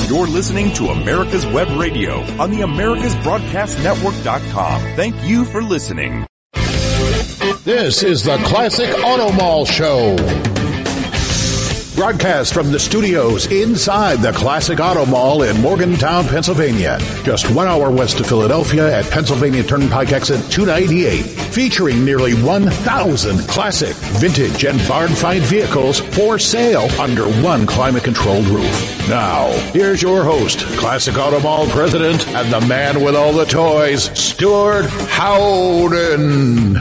You're listening to America's Web Radio on the AmericasBroadcastNetwork.com. Thank you for listening. This is the Classic Auto Mall Show. Broadcast from the studios inside the Classic Auto Mall in Morgantown, Pennsylvania. Just 1 hour west of Philadelphia at Pennsylvania Turnpike exit 298. Featuring nearly 1,000 classic, vintage, and barn-find vehicles for sale under one climate-controlled roof. Now, here's your host, Classic Auto Mall president, and the man with all the toys, Stuart Howden.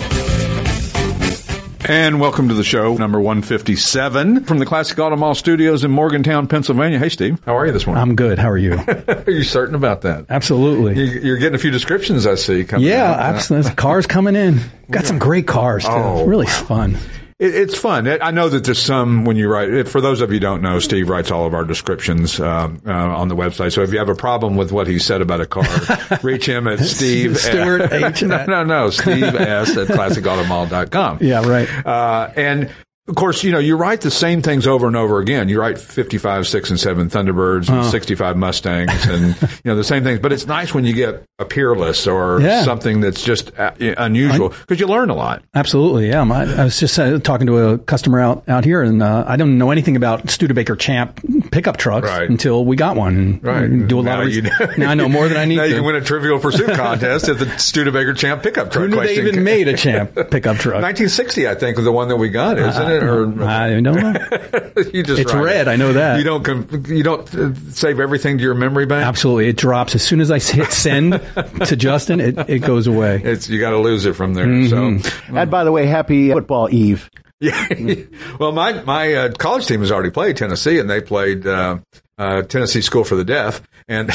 And welcome to the show, number 157 from the Classic Auto Mall Studios in Morgantown, Pennsylvania. Hey, Steve. How are you this morning? I'm good. How are you? Are you certain about that? Absolutely. You're getting a few descriptions, I see. Yeah, absolutely. Cars coming in. Got some great cars, too. Oh, really fun. It's fun. I know that there's some, when you write, for those of you who don't know, Steve writes all of our descriptions on the website. So if you have a problem with what he said about a car, reach him at Steve. Stuart H. No, Steve S. at classicautomall.com. Yeah, right. And of course, you write the same things over and over again. You write 55, 6, and 7 Thunderbirds and 65 Mustangs and, the same things. But it's nice when you get a Peerless or something that's just unusual because you learn a lot. Absolutely, yeah. I was just talking to a customer out here, and I didn't know anything about Studebaker Champ pickup trucks until we got one. And do a lot of research. Now I know more than I need now to. You can win a Trivial Pursuit contest at the Studebaker Champ pickup truck. Who knew they even made a Champ pickup truck? 1960, I think, was the one that we got, isn't it? Or I don't know. It's red. I know that. You don't save everything to your memory bank? Absolutely. It drops. As soon as I hit send to Justin, it goes away. You got to lose it from there. Mm-hmm. So, and by the way, happy football eve. Yeah. Well, my college team has already played Tennessee, and they played Tennessee School for the Deaf, and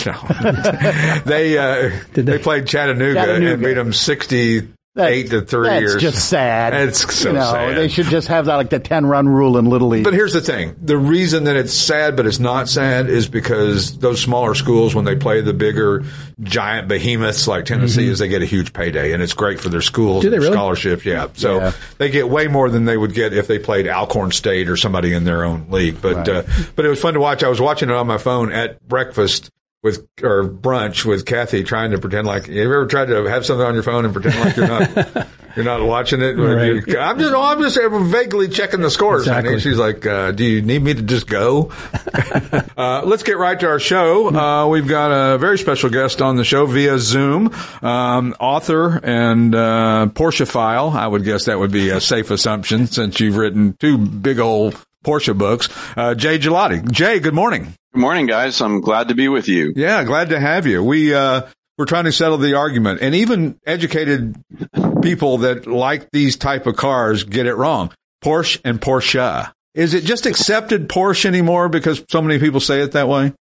they played Chattanooga and beat them 60. 8-3 That's just sad. It's so sad. They should just have that, like the 10-run rule in Little League. But here's the thing. The reason that it's sad, but it's not sad, is because those smaller schools, when they play the bigger, giant behemoths like Tennessee, is they get a huge payday, and it's great for their schools. Do they really? Scholarships, yeah. So they get way more than they would get if they played Alcorn State or somebody in their own league. But but it was fun to watch. I was watching it on my phone at breakfast or brunch with Kathy, trying to pretend like, have you ever tried to have something on your phone and pretend like you're not watching it? Right. I'm just vaguely checking the scores. Exactly. And she's like, do you need me to just go? Let's get right to our show. We've got a very special guest on the show via Zoom, author and Porscheophile. I would guess that would be a safe assumption since you've written 2 big old Porsche books. Jay Gelati. Jay, good morning. Good morning, guys. I'm glad to be with you. Yeah, glad to have you. We're trying to settle the argument, and even educated people that like these type of cars get it wrong. Porsche and Porsche. Is it just accepted Porsche anymore because so many people say it that way?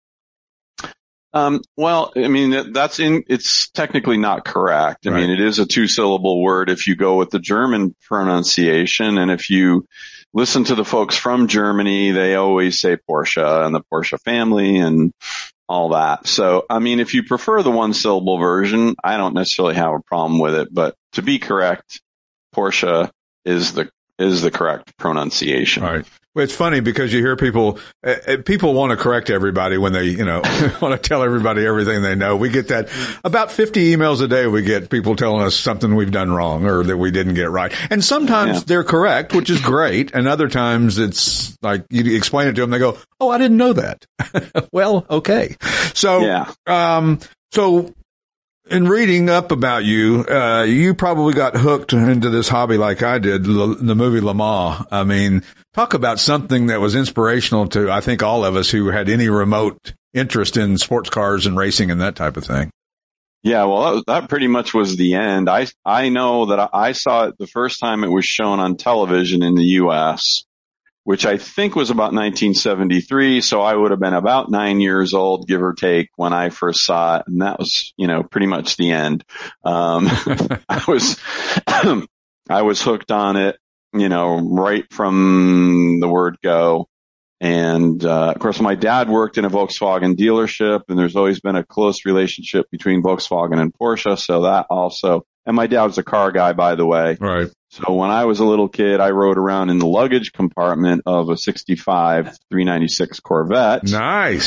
Well, I mean, it's technically not correct. I mean, it is a 2-syllable word if you go with the German pronunciation. And if you listen to the folks from Germany, they always say Porsche and the Porsche family and all that. So, I mean, if you prefer the 1-syllable version, I don't necessarily have a problem with it. But to be correct, Porsche is the correct pronunciation. All right. Well, it's funny because you hear people want to correct everybody when they, want to tell everybody everything they know. We get that about 50 emails a day. We get people telling us something we've done wrong or that we didn't get right. And sometimes they're correct, which is great. And other times it's like you explain it to them. They go, "Oh, I didn't know that." Well, okay. So, so in reading up about you, you probably got hooked into this hobby like I did, the movie Le Mans. I mean, talk about something that was inspirational to, I think, all of us who had any remote interest in sports cars and racing and that type of thing. Yeah, well, that pretty much was the end. I know that I saw it the first time it was shown on television in the U.S., which I think was about 1973. So I would have been about 9 years old, give or take, when I first saw it. And that was, pretty much the end. I was hooked on it, right from the word go. And, of course, my dad worked in a Volkswagen dealership, and there's always been a close relationship between Volkswagen and Porsche. So that also, and my dad was a car guy, by the way. Right. So when I was a little kid, I rode around in the luggage compartment of a 65 396 Corvette. Nice.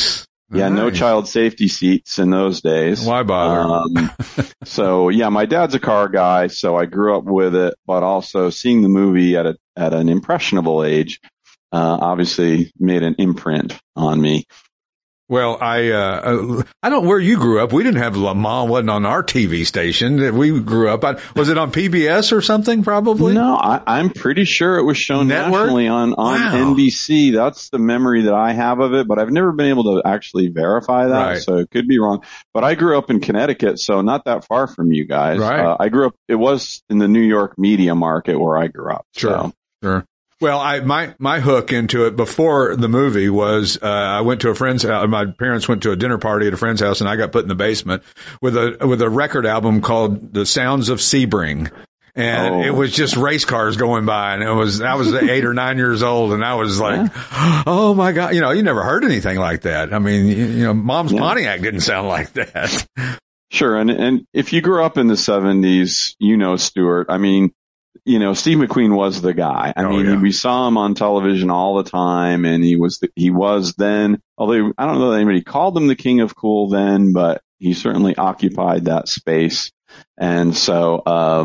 Yeah, no child safety seats in those days. Why bother? So yeah, my dad's a car guy, so I grew up with it, but also seeing the movie at an impressionable age, obviously made an imprint on me. Well, I don't, where you grew up, we didn't have Le Mans, wasn't on our TV station. We grew up on, was it on PBS or something probably? No, I'm pretty sure it was shown nationally on NBC. That's the memory that I have of it, but I've never been able to actually verify that, so it could be wrong. But I grew up in Connecticut, so not that far from you guys. Right. I grew up, it was in the New York media market where I grew up. Sure. Well, my hook into it before the movie was, I went to a friend's house. My parents went to a dinner party at a friend's house, and I got put in the basement with a record album called The Sounds of Sebring. And it was just race cars going by, and I was 8 or 9 years old, and I was like, oh my God, you never heard anything like that. I mean, Mom's Pontiac didn't sound like that. Sure. And if you grew up in the 70s, Stuart, I mean, Steve McQueen was the guy. I mean, we saw him on television all the time, and he was then, although I don't know that anybody called him the king of cool then, but he certainly occupied that space. And so,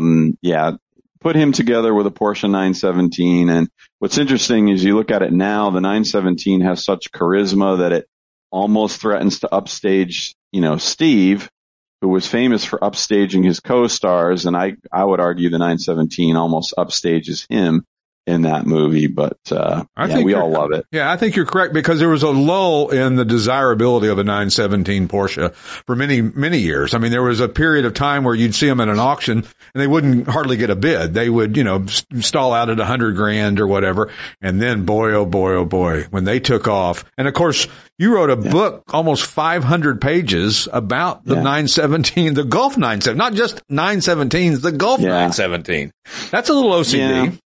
put him together with a Porsche 917. And what's interesting is you look at it now, the 917 has such charisma that it almost threatens to upstage, Steve, who was famous for upstaging his co-stars, and I would argue the 917 almost upstages him in that movie, but I think we all love it. Yeah, I think you're correct, because there was a lull in the desirability of a 917 Porsche for many, many years. I mean, there was a period of time where you'd see them at an auction and they wouldn't hardly get a bid. They would, stall out at $100,000 or whatever. And then boy, oh boy, when they took off. And of course, you wrote a book, almost 500 pages about the 917, the Gulf 917, not just 917s, the Gulf 917. That's a little OCD. Yeah.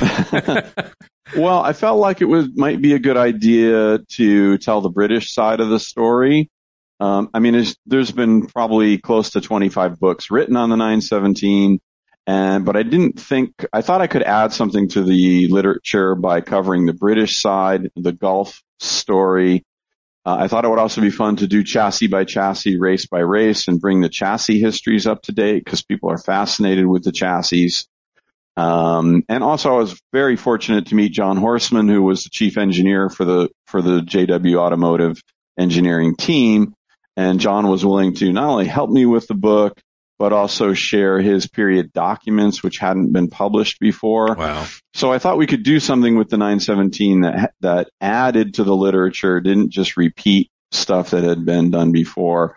Well, I felt like might be a good idea to tell the British side of the story. I mean, there's been probably close to 25 books written on the 917, but I thought I could add something to the literature by covering the British side, the Gulf story. I thought it would also be fun to do chassis by chassis, race by race, and bring the chassis histories up to date, because people are fascinated with the chassis. And also I was very fortunate to meet John Horseman, who was the chief engineer for the JW Automotive engineering team. And John was willing to not only help me with the book, but also share his period documents, which hadn't been published before. Wow. So I thought we could do something with the 917 that added to the literature, didn't just repeat stuff that had been done before.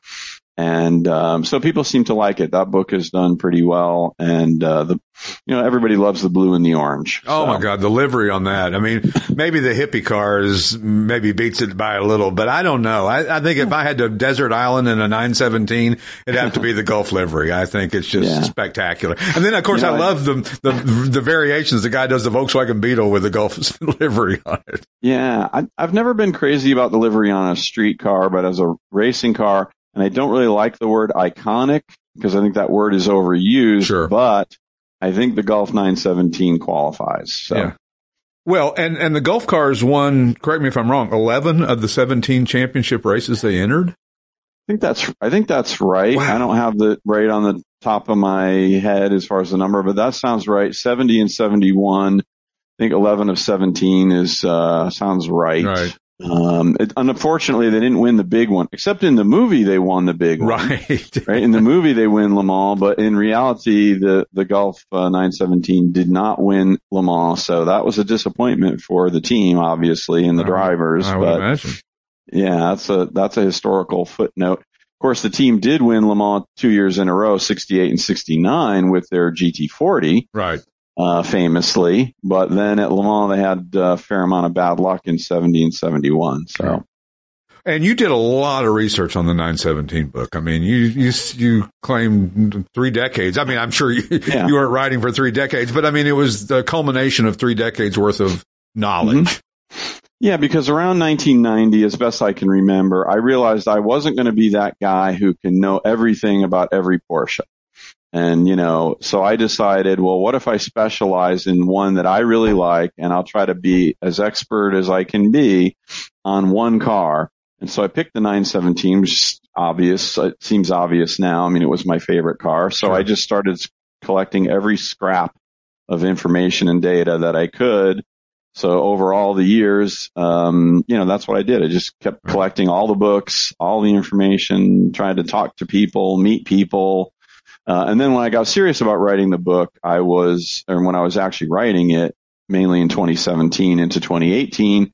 And so people seem to like it. That book is done pretty well, and everybody loves the blue and the orange. Oh my God, the livery on that! I mean, maybe the hippie cars maybe beats it by a little, but I don't know. I think if I had to desert island in a 917, it'd have to be the Gulf livery. I think it's just spectacular. And then of course I love the variations. The guy does the Volkswagen Beetle with the Gulf livery on it. Yeah, I've never been crazy about the livery on a street car, but as a racing car. And I don't really like the word iconic, because I think that word is overused, but I think the Gulf 917 qualifies. So. Yeah. Well, and the Gulf cars won, correct me if I'm wrong, 11 of the 17 championship races they entered? I think that's right. Wow. I don't have the right on the top of my head as far as the number, but that sounds right. 70 and 71. I think 11 of 17 sounds right. Right. Unfortunately, they didn't win the big one, except in the movie they won the big one. Right. In the movie they win Le Mans, but in reality, the Gulf 917 did not win Le Mans, so that was a disappointment for the team, obviously, and the drivers. I would imagine. Yeah, that's a historical footnote. Of course, the team did win Le Mans 2 years in a row, 68 and 69, with their GT40. Right. Famously, but then at Le Mans they had a fair amount of bad luck in 70 and 71. So, and you did a lot of research on the 917 book. I mean, you claimed 3 decades. I mean, I'm sure you weren't writing for 3 decades, but I mean, it was the culmination of 3 decades worth of knowledge. Mm-hmm. Yeah, because around 1990, as best I can remember, I realized I wasn't going to be that guy who can know everything about every Porsche. And, so I decided, well, what if I specialize in one that I really like, and I'll try to be as expert as I can be on one car. And so I picked the 917, which is obvious. It seems obvious now. I mean, it was my favorite car. So I just started collecting every scrap of information and data that I could. So over all the years, that's what I did. I just kept collecting all the books, all the information, tried to talk to people, meet people. And then when I got serious about writing the book, when I was actually writing it, mainly in 2017 into 2018,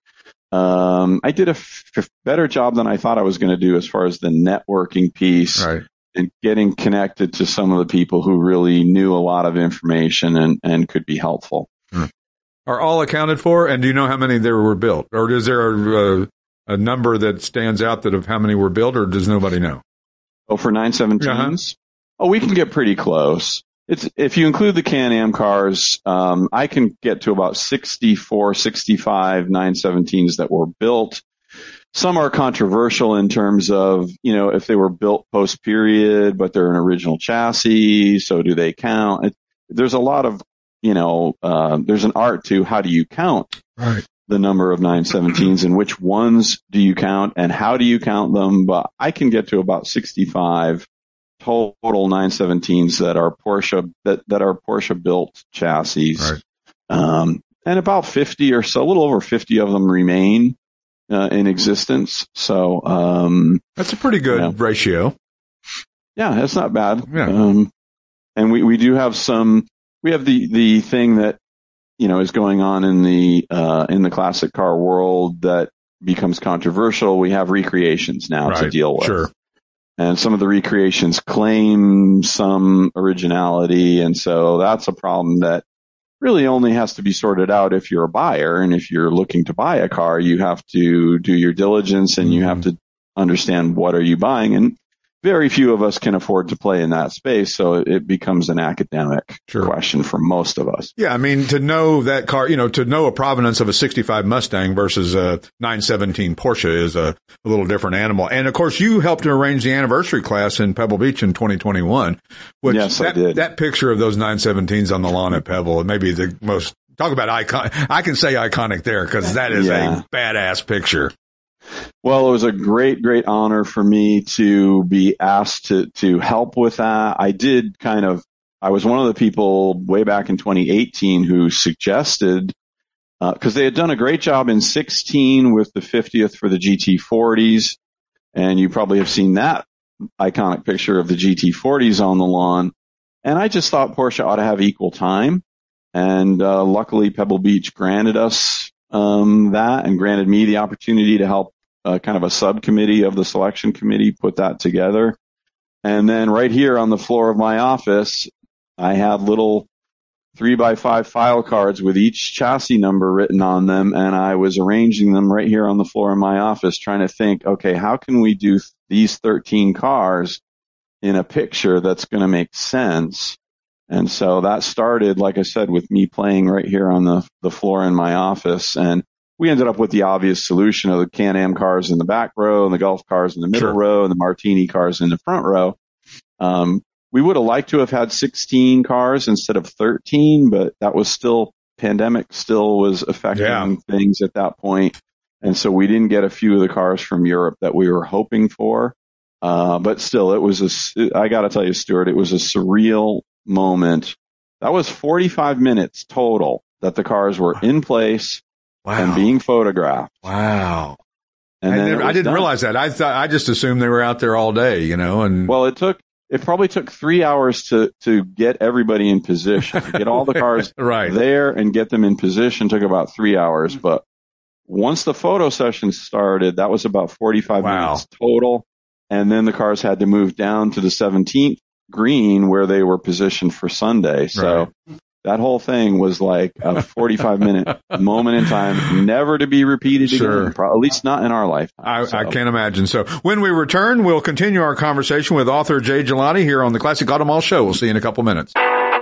I did a better job than I thought I was going to do as far as the networking piece and getting connected to some of the people who really knew a lot of information and could be helpful. Are all accounted for? And do you know how many there were built? Or is there a number that stands out that of how many were built, or does nobody know? Oh, for 917s? Oh, we can get pretty close. If you include the Can-Am cars, I can get to about 64, 65 917s that were built. Some are controversial in terms of, if they were built post-period, but they're an original chassis, so do they count? There's a lot of, there's an art to how do you count the number of 917s and which ones do you count and how do you count them? But I can get to about 65 total 917s that are Porsche built chassis. And about 50 or so, a little over 50 of them remain in existence. So that's a pretty good ratio. Yeah, that's not bad. Yeah. And we do have we have the thing that is going on in the classic car world that becomes controversial. We have recreations now to deal with. Sure. And some of the recreations claim some originality. And so that's a problem that really only has to be sorted out if you're a buyer. And if you're looking to buy a car, you have to do your diligence and you have to understand what are you buying. And very few of us can afford to play in that space. So it becomes an academic question for most of us. Yeah. I mean, to know that car, to know a provenance of a 65 Mustang versus a 917 Porsche is a little different animal. And of course, you helped to arrange the anniversary class in Pebble Beach in 2021. Which yes, I did. That picture of those 917s on the lawn at Pebble, maybe the most, talk about icon. I can say iconic there because that is a badass picture. Well, it was a great, great honor for me to be asked to help with that. I was one of the people way back in 2018 who suggested, because they had done a great job in 16 with the 50th for the GT40s. And you probably have seen that iconic picture of the GT40s on the lawn. And I just thought Porsche ought to have equal time. And luckily, Pebble Beach granted us that and granted me the opportunity to help kind of a subcommittee of the selection committee put that together. And then right here on the floor of my office, I have little 3x5 file cards with each chassis number written on them. And I was arranging them right here on the floor of my office, trying to think, okay, how can we do these 13 cars in a picture that's going to make sense? And so that started, like I said, with me playing right here on the floor in my office. And we ended up with the obvious solution of the Can-Am cars in the back row and the Gulf cars in the middle row and the Martini cars in the front row. We would have liked to have had 16 cars instead of 13, but that was pandemic still was affecting things at that point. And so we didn't get a few of the cars from Europe that we were hoping for. But still, I got to tell you, Stuart, it was a surreal moment. That was 45 minutes total that the cars were in place and being photographed. Wow. And I didn't realize that. I just assumed they were out there all day, and well, it probably took 3 hours to get everybody in position, to get all the cars there and get them in position took about 3 hours. But once the photo session started, that was about 45 minutes total. And then the cars had to move down to the 17th green where they were positioned for Sunday. So that whole thing was like a 45-minute moment in time, never to be repeated again, at least not in our lifetime. I can't imagine. So when we return, we'll continue our conversation with author Jay Gelati here on the Classic Automall Show. We'll see you in a couple minutes.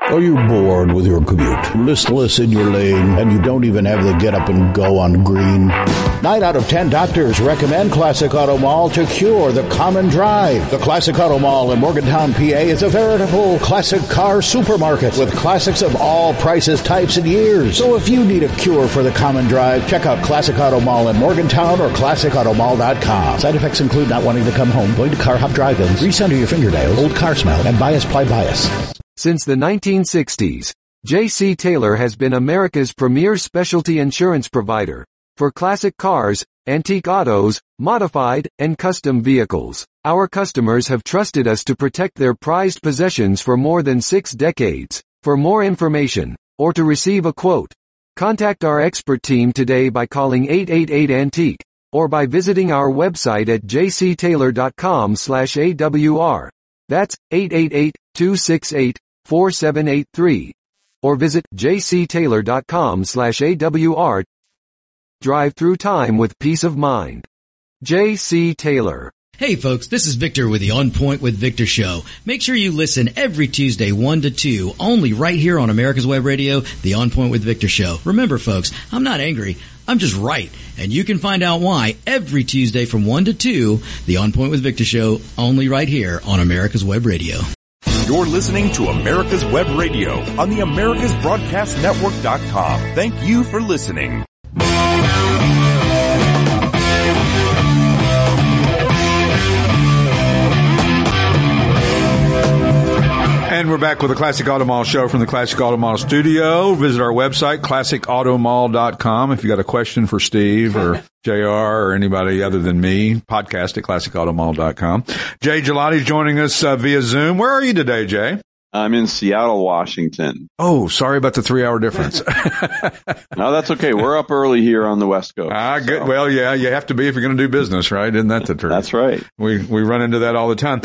Are you bored with your commute, listless in your lane, and you don't even have the get up and go on green? 9 out of 10 doctors recommend Classic Auto Mall to cure the common drive. The Classic Auto Mall in Morgantown, PA is a veritable classic car supermarket with classics of all prices, types, and years. So if you need a cure for the common drive, check out Classic Auto Mall in Morgantown or ClassicAutoMall.com. Side effects include not wanting to come home, going to car hop drive-ins, recenter your fingernails, old car smell, and bias ply bias. Since the 1960s, J.C. Taylor has been America's premier specialty insurance provider for classic cars, antique autos, modified, and custom vehicles. Our customers have trusted us to protect their prized possessions for more than 6 decades. For more information, or to receive a quote, contact our expert team today by calling 888-ANTIQUE, or by visiting our website at jctaylor.com/AWR. That's 888-268-4783. Or visit jctaylor.com/AWR. Drive through time with peace of mind. J.C. Taylor. Hey folks, this is Victor with the On Point with Victor show. Make sure you listen every Tuesday 1 to 2, only right here on America's Web Radio, the On Point with Victor show. Remember folks, I'm not angry, I'm just right. And you can find out why every Tuesday from 1 to 2, the On Point with Victor show, only right here on America's Web Radio. You're listening to America's Web Radio on the AmericasBroadcastNetwork.com. Thank you for listening. And we're back with the Classic Auto Mall show from the Classic Auto Mall studio. Visit our website, ClassicAutoMall.com. If you got a question for Steve or JR or anybody other than me, podcast at ClassicAutoMall.com. Jay Gelati's joining us via Zoom. Where are you today, Jay? I'm in Seattle, Washington. Oh, sorry about the 3-hour difference. No, that's okay. We're up early here on the West Coast. Good. So. Well, yeah, you have to be if you're going to do business, right? Isn't that the truth? That's right. We run into that all the time.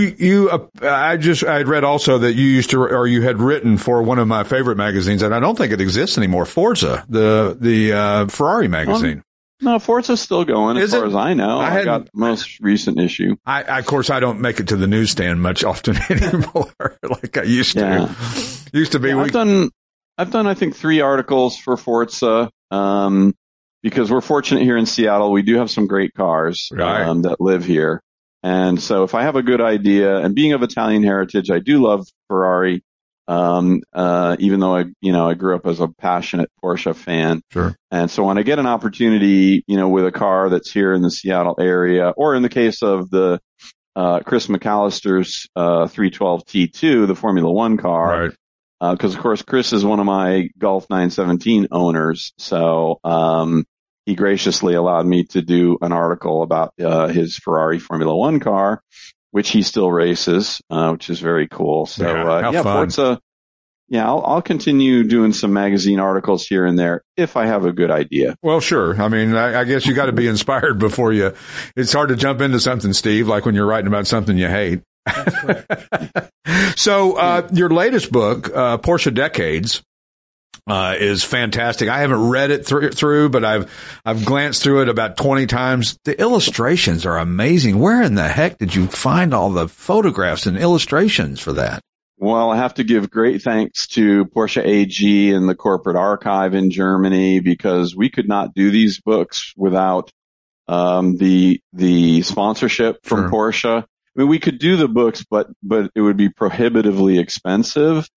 I had read also that you had written for one of my favorite magazines, and I don't think it exists anymore, Forza, the Ferrari magazine. No, Forza's still going as far as I know. I got the most recent issue. Of course, I don't make it to the newsstand much often anymore like I used to. Used to be. Yeah, I've done, I think, 3 articles for Forza, because we're fortunate here in Seattle. We do have some great cars, that live here. And so if I have a good idea, and being of Italian heritage, I do love Ferrari. Even though I grew up as a passionate Porsche fan. Sure. And so when I get an opportunity, with a car that's here in the Seattle area, or in the case of the, Chris McAllister's, 312 T2, the Formula One car. Right. Cause of course, Chris is one of my Golf 917 owners. So, he graciously allowed me to do an article about, his Ferrari Formula One car, which he still races, which is very cool. So, Forza. Yeah, I'll continue doing some magazine articles here and there if I have a good idea. Well, sure. I mean, I guess you got to be inspired before it's hard to jump into something, Steve, like when you're writing about something you hate. That's correct. So, your latest book, Porsche Decades, is fantastic. I haven't read it through, but I've glanced through it about 20 times. The illustrations are amazing. Where in the heck did you find all the photographs and illustrations for that? Well, I have to give great thanks to Porsche AG and the corporate archive in Germany, because we could not do these books without the sponsorship from Porsche. I mean, we could do the books, but it would be prohibitively expensive.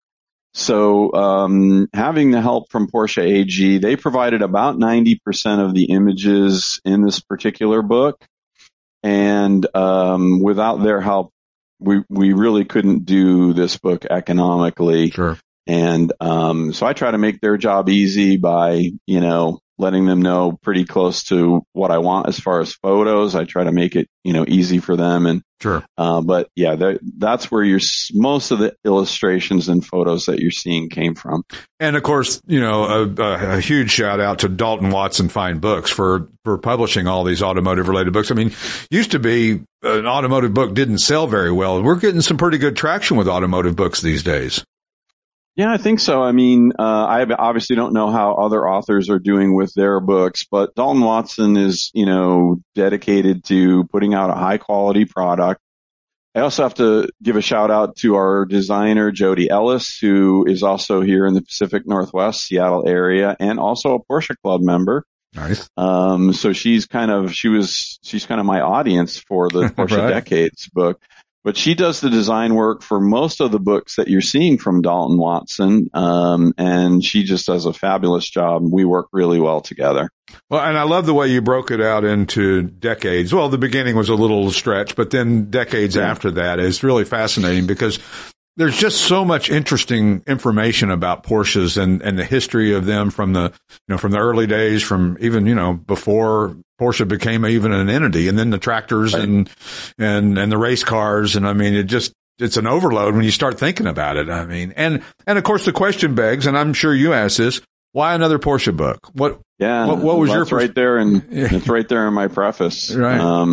So, having the help from Porsche AG, they provided about 90% of the images in this particular book. And, without their help, we really couldn't do this book economically. Sure. And, so I try to make their job easy by, letting them know pretty close to what I want as far as photos. I try to make it, easy for them. And, sure. But yeah, that's where most of the illustrations and photos that you're seeing came from. And of course, a huge shout out to Dalton Watson Fine Books for publishing all these automotive related books. I mean, used to be an automotive book didn't sell very well. We're getting some pretty good traction with automotive books these days. Yeah, I think so. I mean, I obviously don't know how other authors are doing with their books, but Dalton Watson is, dedicated to putting out a high quality product. I also have to give a shout out to our designer, Jody Ellis, who is also here in the Pacific Northwest, Seattle area, and also a Porsche Club member. Nice. So she's kind of my audience for the Porsche right. Decades book. But she does the design work for most of the books that you're seeing from Dalton Watson. And she just does a fabulous job. We work really well together. Well, and I love the way you broke it out into decades. Well, the beginning was a little stretch, but then decades after that is really fascinating because there's just so much interesting information about Porsches and the history of them from the early days, from even, before Porsche became even an entity, and then the tractors right. and the race cars. And I mean, it's an overload when you start thinking about it. I mean, and of course the question begs, and I'm sure you asked this, why another Porsche book? What was your right there? And it's right there in my preface. Right.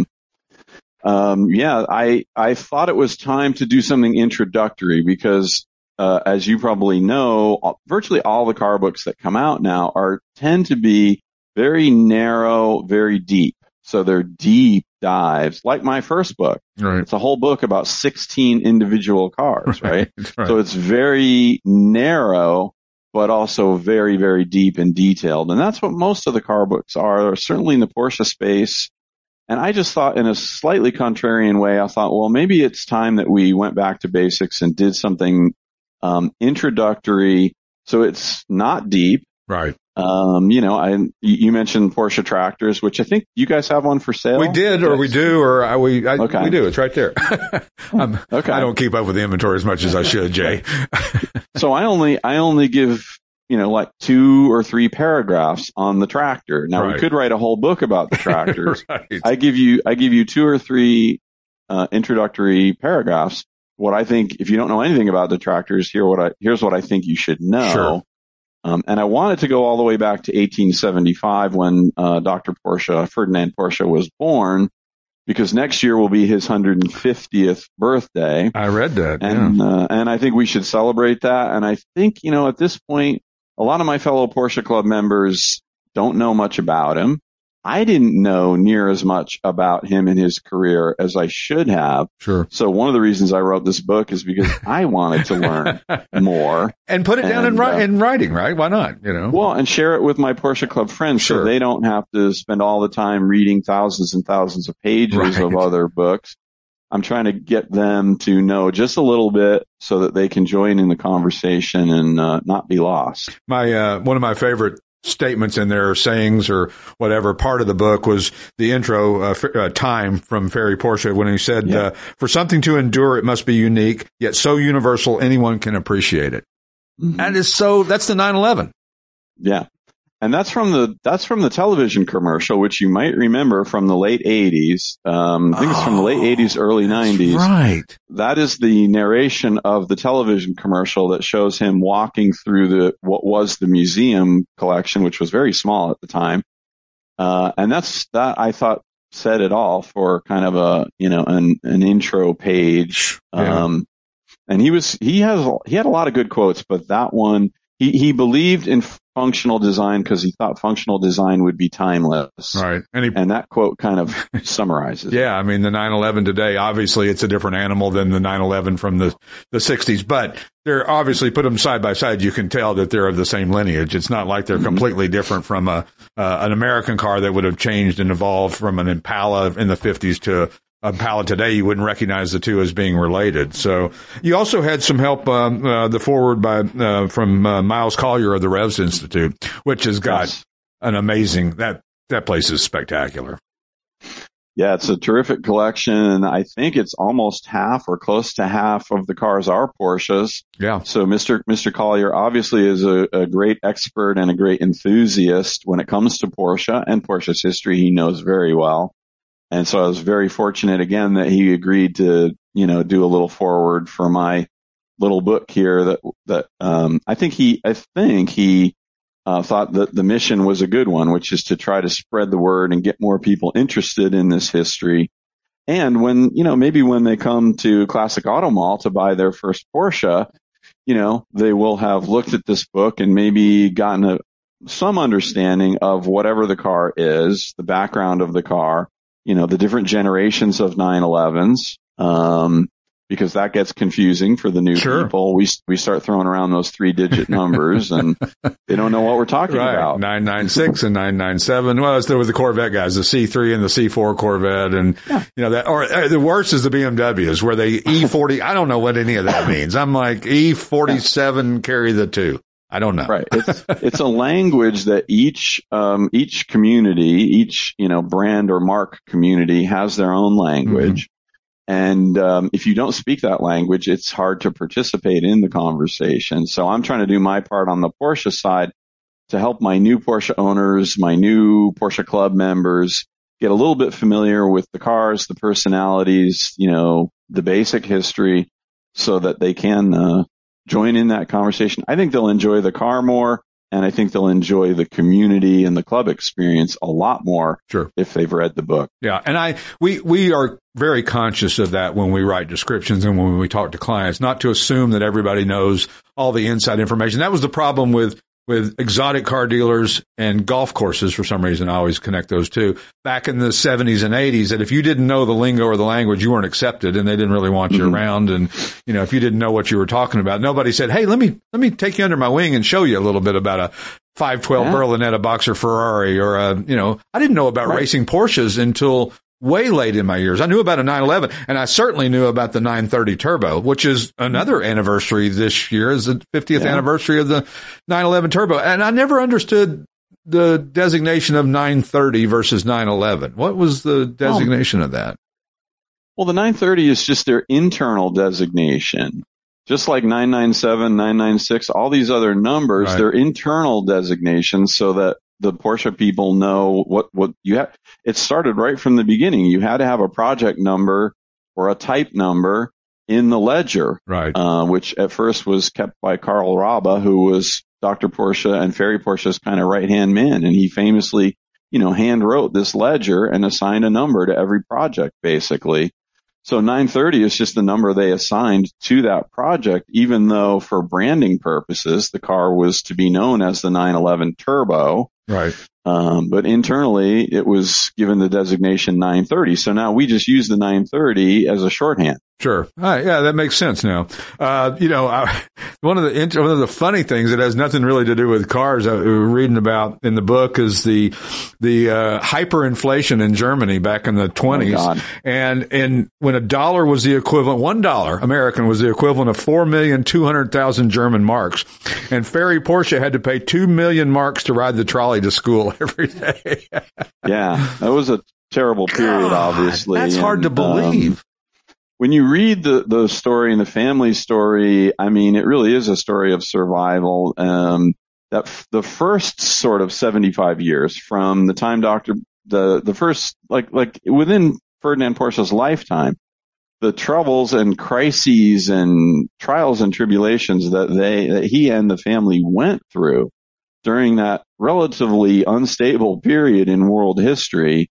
I thought it was time to do something introductory because, as you probably know, virtually all the car books that come out now tend to be very narrow, very deep. So they're deep dives, like my first book. Right. It's a whole book about 16 individual cars, right? Right. So it's very narrow, but also very, very deep and detailed. And that's what most of the car books are, certainly in the Porsche space. And I just thought, in a slightly contrarian way, I thought, well, maybe it's time that we went back to basics and did something introductory, so it's not deep. Right. You mentioned Porsche tractors, which I think you guys have one for sale. We did, or we do, or we do. It's right there. Okay. I don't keep up with the inventory as much as I should, Jay. So I only give, like 2 or 3 paragraphs on the tractor. Now, right. We could write a whole book about the tractors. Right. I give you 2 or 3 introductory paragraphs. What I think, if you don't know anything about the tractors, here's what I think you should know. Sure. And I wanted to go all the way back to 1875 when Dr. Porsche, Ferdinand Porsche, was born, because next year will be his 150th birthday. I read that, and I think we should celebrate that. And I think, at this point, a lot of my fellow Porsche Club members don't know much about him. I didn't know near as much about him and his career as I should have. Sure. So one of the reasons I wrote this book is because I wanted to learn more. And put it down in writing, right? Why not? Well, and share it with my Porsche Club friends, sure. So they don't have to spend all the time reading thousands and thousands of pages right. of other books. I'm trying to get them to know just a little bit so that they can join in the conversation and not be lost. One of my favorite statements in there, or sayings or whatever, part of the book was the intro, Time, from Ferry Porsche, when he said, for something to endure, it must be unique, yet so universal anyone can appreciate it. Mm-hmm. That's the 911. Yeah. And that's from the television commercial, which you might remember from the late 80s. I think it's from the late 80s, early 90s. Right. That is the narration of the television commercial that shows him walking through what was the museum collection, which was very small at the time. And that I thought said it all for kind of an intro page. Yeah. And he had a lot of good quotes, but that one, he believed in functional design because he thought functional design would be timeless. Right. And that quote kind of summarizes it. Yeah. I mean, the 911 today, obviously it's a different animal than the 911 from the 60s, but they're obviously, put them side by side, you can tell that they're of the same lineage. It's not like they're completely different from an American car that would have changed and evolved from an Impala in the 50s to Impala today. You wouldn't recognize the two as being related. So you also had some help, the forward from Miles Collier of the Revs Institute, which has got an amazing, that place is spectacular. Yeah, it's a terrific collection. I think it's almost half or close to half of the cars are Porsches. Yeah. So Mr. Collier obviously is a great expert and a great enthusiast when it comes to Porsche and Porsche's history. He knows very well. And so I was very fortunate again that he agreed to, do a little forward for my little book here that I think he thought that the mission was a good one, which is to try to spread the word and get more people interested in this history. And when, maybe when they come to Classic Auto Mall to buy their first Porsche, they will have looked at this book and maybe gotten some understanding of whatever the car is, the background of the car, the different generations of 911s, because that gets confusing for the new people. We start throwing around those 3-digit numbers and they don't know what we're talking about. 996 and 997. Well, there was the Corvette guys, the C3 and the C4 Corvette. And, the worst is the BMWs where they E40. I don't know what any of that means. I'm like E47 carry the 2. I don't know. Right. It's a language that each community, each, brand or mark community has their own language. Mm-hmm. And if you don't speak that language, it's hard to participate in the conversation. So I'm trying to do my part on the Porsche side to help my new Porsche owners, my new Porsche Club members get a little bit familiar with the cars, the personalities, the basic history so that they can join in that conversation. I think they'll enjoy the car more. And I think they'll enjoy the community and the club experience a lot more if they've read the book. Yeah. And we are very conscious of that when we write descriptions and when we talk to clients, not to assume that everybody knows all the inside information. That was the problem with exotic car dealers and golf courses. For some reason, I always connect those two. Back in the 70s and 80s, that if you didn't know the lingo or the language, you weren't accepted and they didn't really want you around. And, if you didn't know what you were talking about, nobody said, hey, let me take you under my wing and show you a little bit about a 512 Berlinetta Boxer Ferrari or I didn't know about racing Porsches until way late in my years. I knew about a 911 and I certainly knew about the 930 Turbo, which is another anniversary this year, is the 50th anniversary of the 911 Turbo. And I never understood the designation of 930 versus 911. What was the designation of that? Well, the 930 is just their internal designation. Just like 997, 996, all these other numbers, they're internal designations so that the Porsche people know what you have. It started right from the beginning. You had to have a project number or a type number in the ledger, which at first was kept by Karl Rabe, who was Dr. Porsche and Ferry Porsche's kind of right-hand man. And he famously, hand wrote this ledger and assigned a number to every project, basically. So 930 is just the number they assigned to that project, even though for branding purposes, the car was to be known as the 911 Turbo. Right. But internally, it was given the designation 930. So now we just use the 930 as a shorthand. Sure. Yeah, that makes sense now. One of the funny things that has nothing really to do with cars we were reading about in the book is the hyperinflation in Germany back in the 20s. Oh, and when $1 was the equivalent, $1 American was the equivalent of 4,200,000 German marks. And Ferry Porsche had to pay 2 million marks to ride the trolley to school every day. Yeah, that was a terrible period, obviously. That's hard to believe. When you read the story and the family story, I mean, it really is a story of survival. That the first sort of 75 years from the time the first, like within Ferdinand Porsche's lifetime, the troubles and crises and trials and tribulations that he and the family went through during that relatively unstable period in world history,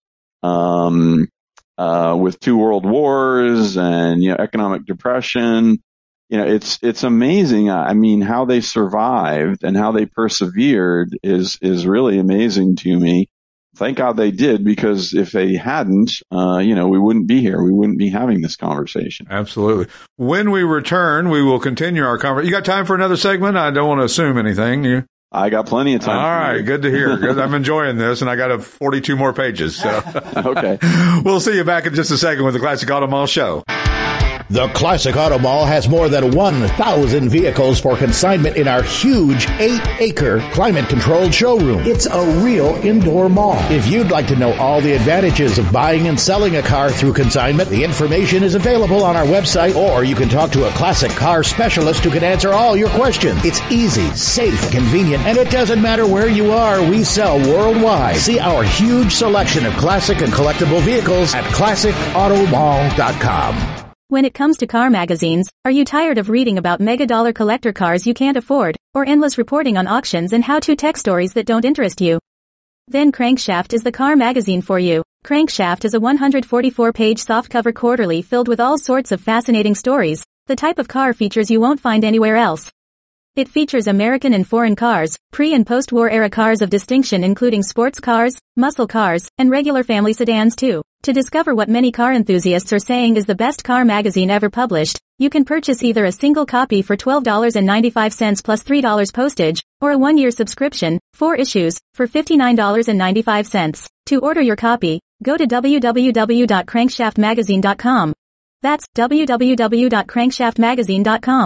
with 2 world wars and, economic depression, it's amazing. I mean, how they survived and how they persevered is really amazing to me. Thank God they did, because if they hadn't, we wouldn't be here. We wouldn't be having this conversation. Absolutely. When we return, we will continue our conversation. You got time for another segment? I don't want to assume anything. I got plenty of time. All right. Good to hear. I'm enjoying this, and I got 42 more pages. So. Okay. We'll see you back in just a second with the Classic Auto Mall Show. The Classic Auto Mall has more than 1,000 vehicles for consignment in our huge 8-acre climate-controlled showroom. It's a real indoor mall. If you'd like to know all the advantages of buying and selling a car through consignment, the information is available on our website, or you can talk to a classic car specialist who can answer all your questions. It's easy, safe, convenient, and it doesn't matter where you are. We sell worldwide. See our huge selection of classic and collectible vehicles at ClassicAutomall.com. When it comes to car magazines, are you tired of reading about mega-dollar collector cars you can't afford, or endless reporting on auctions and how-to tech stories that don't interest you? Then Crankshaft is the car magazine for you. Crankshaft is a 144-page softcover quarterly filled with all sorts of fascinating stories, the type of car features you won't find anywhere else. It features American and foreign cars, pre- and post-war era cars of distinction including sports cars, muscle cars, and regular family sedans too. To discover what many car enthusiasts are saying is the best car magazine ever published, you can purchase either a single copy for $12.95 plus $3 postage, or a 1-year subscription, 4 issues, for $59.95. To order your copy, go to www.crankshaftmagazine.com. That's www.crankshaftmagazine.com.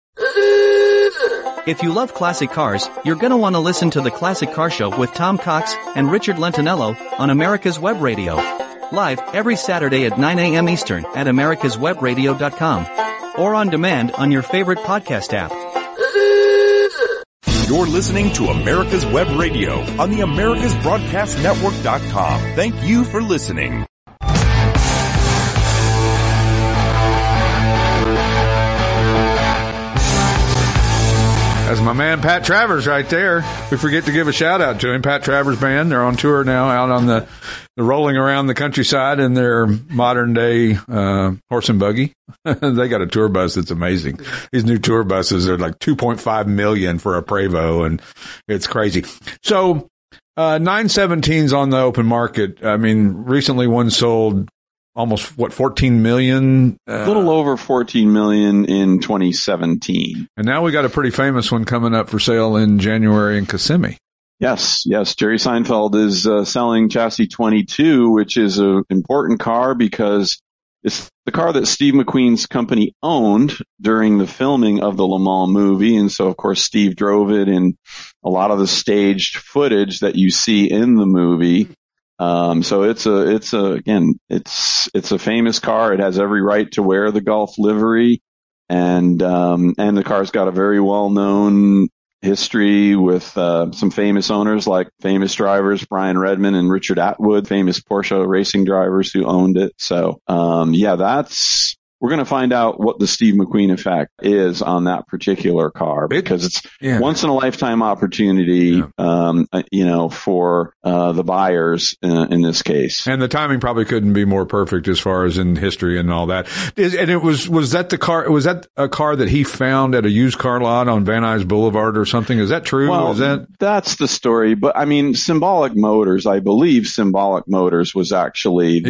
If you love classic cars, you're going to want to listen to the Classic Car Show with Tom Cox and Richard Lentinello on America's Web Radio. Live every Saturday at 9 a.m. Eastern at americaswebradio.com. Or on demand on your favorite podcast app. You're listening to America's Web Radio on the AmericasBroadcastNetwork.com. Thank you for listening. That's my man Pat Travers right there. We forget to give a shout out to him. Pat Travers Band. They're on tour now, out on the rolling around the countryside in their modern day horse and buggy. They got a tour bus that's amazing. These new tour buses are like $2.5 million for a Prevost, and it's crazy. So 917s on the open market. I mean, recently one sold almost 14 million? A little over 14 million in 2017. And now we got a pretty famous one coming up for sale in January in Kissimmee. Yes. Jerry Seinfeld is selling Chassis 22, which is an important car because it's the car that Steve McQueen's company owned during the filming of the Le Mans movie. And so, of course, Steve drove it in a lot of the staged footage that you see in the movie. So it's a famous car. It has every right to wear the Gulf livery. And the car's got a very well-known history with, some famous owners like famous drivers, Brian Redman and Richard Atwood, famous Porsche racing drivers who owned it. So, we're going to find out what the Steve McQueen effect is on that particular car because it's once in a lifetime opportunity, for the buyers in this case. And the timing probably couldn't be more perfect as far as in history and all that. And it was that a car that he found at a used car lot on Van Nuys Boulevard or something? Is that true? Well, that's the story. But I mean, Symbolic Motors, I believe Symbolic Motors was actually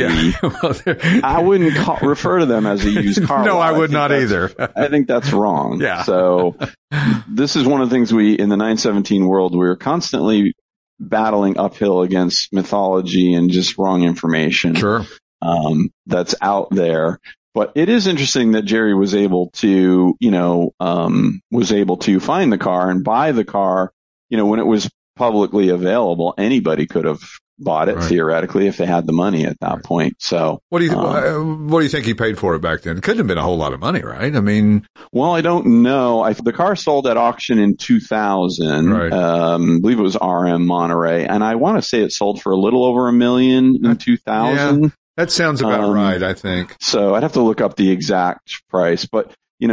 I wouldn't refer to them as a used car. No, I would not either. I think that's wrong. Yeah. So this is one of the things in the 917 world, we're constantly battling uphill against mythology and just wrong information. Sure. That's out there. But it is interesting that Jerry was able to, find the car and buy the car, when it was publicly available. Anybody could have bought it theoretically if they had the money at that point. So what do you think he paid for it back then? It couldn't have been a whole lot of money, right? I mean, well, I don't know. The car sold at auction in 2000. Right. I believe it was RM Monterey, and I want to say it sold for a little over $1 million in 2000. Yeah, that sounds about right, I think. So I'd have to look up the exact price, but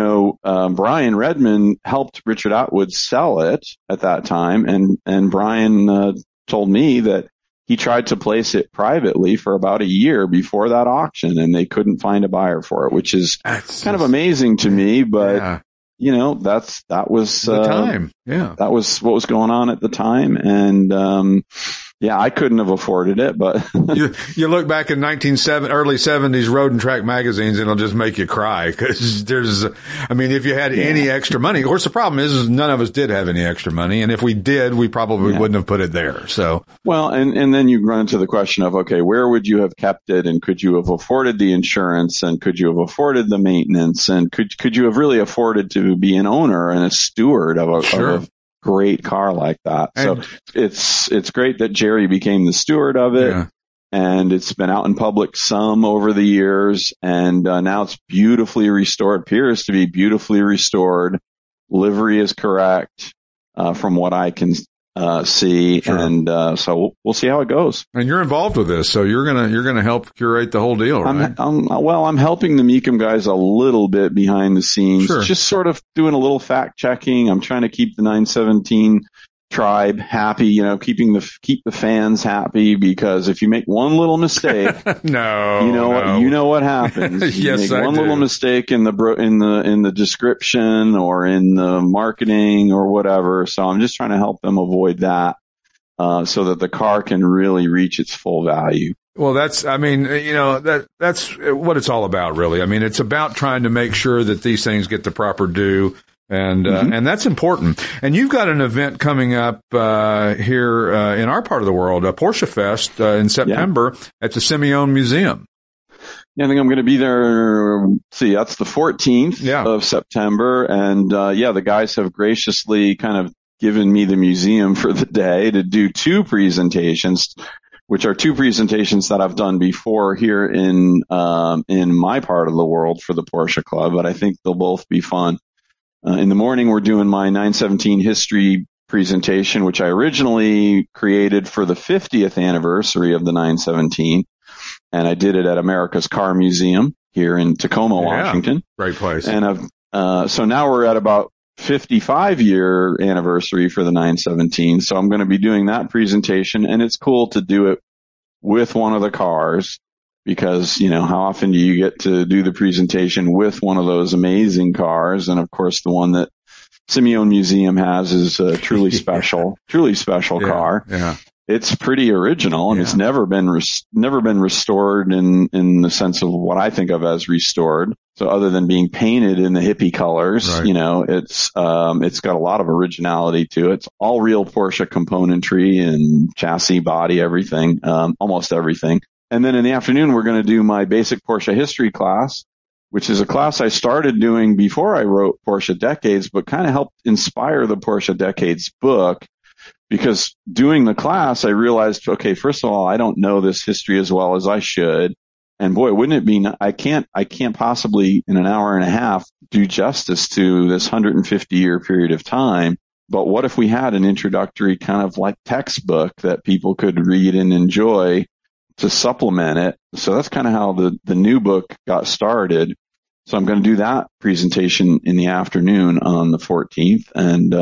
Brian Redman helped Richard Atwood sell it at that time, and Brian told me that he tried to place it privately for about a year before that auction, and they couldn't find a buyer for it, which is kind of amazing to me. But that was the time. Yeah, that was what was going on at the time, and I couldn't have afforded it, but you look back in early 70s Road and Track magazines, and it'll just make you cry because if you had any extra money, of course the problem is none of us did have any extra money, and if we did, we probably wouldn't have put it there. So, well, and then you run into the question of, okay, where would you have kept it, and could you have afforded the insurance, and could you have afforded the maintenance, and could you have really afforded to be an owner and a steward of a great car like that? And so it's great that Jerry became the steward of it, and it's been out in public some over the years, and now it's beautifully restored, appears to be beautifully restored. Livery is correct, from what I can see. Sure. And so we'll see how it goes. And you're involved with this, so you're gonna help curate the whole deal, right? I'm helping the Mecum guys a little bit behind the scenes, just sort of doing a little fact checking. I'm trying to keep the 917 tribe happy, keep the fans happy, because if you make one little mistake, you know what happens. You make one little mistake in the description or in the marketing or whatever. So I'm just trying to help them avoid that, so that the car can really reach its full value. Well, that's what it's all about, really. I mean, it's about trying to make sure that these things get the proper due. And that's important. And you've got an event coming up, here, in our part of the world, Porsche Fest, in September at the Simeone Museum. Yeah, I think I'm going to be there. See, that's the 14th of September. And, the guys have graciously kind of given me the museum for the day to do two presentations, which are two presentations that I've done before here in my part of the world for the Porsche Club, but I think they'll both be fun. In the morning, we're doing my 917 history presentation, which I originally created for the 50th anniversary of the 917. And I did it at America's Car Museum here in Tacoma, Washington. Great place. And so now we're at about 55-year anniversary for the 917. So I'm going to be doing that presentation, and it's cool to do it with one of the cars because, how often do you get to do the presentation with one of those amazing cars? And of course, the one that Simeone Museum has is a truly special car. Yeah. It's pretty original, and it's never been restored in the sense of what I think of as restored. So other than being painted in the hippie colors, it's got a lot of originality to it. It's all real Porsche componentry and chassis, body, everything, almost everything. And then in the afternoon, we're going to do my basic Porsche history class, which is a class I started doing before I wrote Porsche Decades, but kind of helped inspire the Porsche Decades book. Because doing the class, I realized, okay, first of all, I don't know this history as well as I should. And boy, wouldn't it be, I can't possibly in an hour and a half do justice to this 150-year period of time. But what if we had an introductory kind of like textbook that people could read and enjoy to supplement it? So that's kind of how the new book got started. So I'm going to do that presentation in the afternoon on the 14th.